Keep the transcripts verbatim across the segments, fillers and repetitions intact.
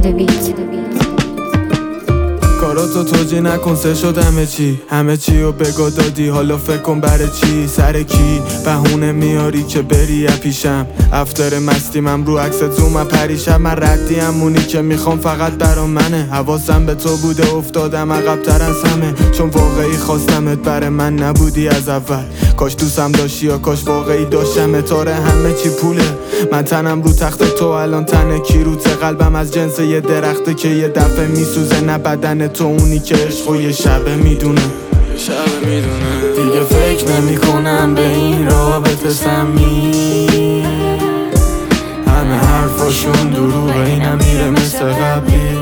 کاراتو توجی نکن سه شد همه چی همه چی رو بگو دادی حالا فکر کن برای چی سر کی بهونه میاری که بری پیشم افتر مستی من رو عکست زوم پریشم من ردی همونی که میخوام فقط برا منه حواسم به تو بوده افتادم عقب تر از همه چون واقعی خواستمت برای من نبودی از اول کاش دوستم داشتی یا کاش واقعی داشتم تاره همه چی پوله من تنم رو تخت تو الان تنه کی روته قلبم از جنس یه درخته که یه دفعه میسوزه نه بدن تو اونی که عشق و یه شبه میدونه شبه میدونه دیگه فکر نمی کنم به این رابطه سمی همه حرفاشون دروغه اینم میره مثل قبلی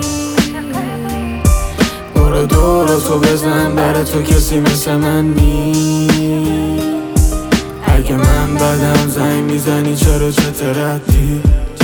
برو دوراتو بزن برای تو کسی مثل من نی اگه من بدم زنگ میزنی چرا چه تردی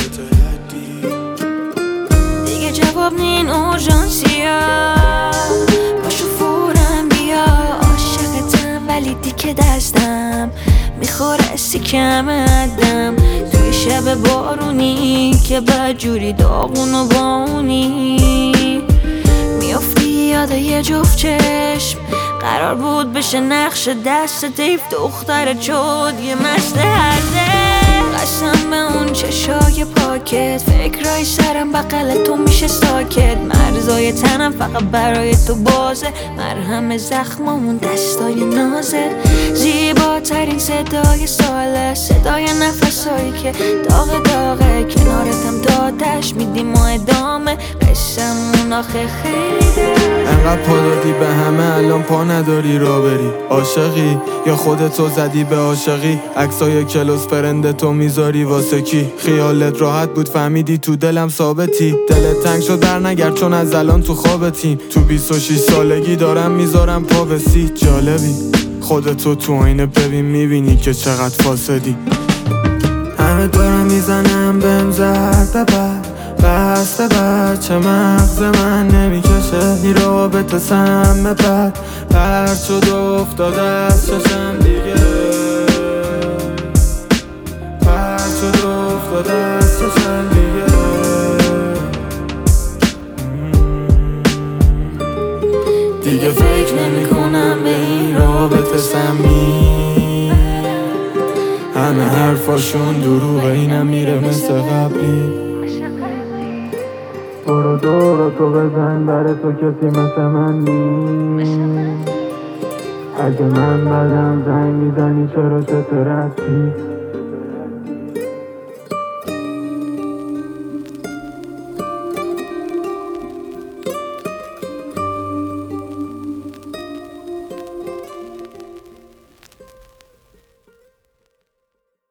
دیگه جواب نین اورژانسیا باشو فورم بیا عاشقتم ولی دیگه دستم میخوره سیکم عدم توی شب بارونی که بدجوری داغون و بامونی میافتی یاد یه جفت چشم قرار بود بشه نقش دست دیف دختر چود یه مست هرده قسم به اون چشای پاکت فکرای سرم بغل تو میشه ساکت مرزای تنم فقط برای تو بازه مرهم زخممون دستای نازه زیباترین صدای ساله صدای نفسایی که داغ داغه کنارتم دادش میدیم و ادامه قسمون آخه خیلی ده انقدر پا دادی به همه الان پا نداری را بری عاشقی یا خودتو زدی به عاشقی عکسای کلاس فرند تو میذاری واسه کی خیالت راحت بود فهمیدی تو دلم ثابتی دلت تنگ شد در نگرد چون از الان تو خوابتیم تو بیست و شش سالگی دارم میذارم پا به سی جالبی خودتو تو آینه ببین میبینی که چقدر فاسدی همه دارم میزنم بهم زهر ببر بسته بچه مغز من نمیکشه این رابطه سم بد پرد شد و افتاده از چشم دیگه پرد شد و افتاده از چشم دیگه دیگه فکر نمی کنم به این رابطه سمی همه حرفاشون دروغه اینم میره مثل قبلی برو دوراتو بزن برای تو کسی مثل من نی اگه من بدم زنگ میزنی چرا چه ترکی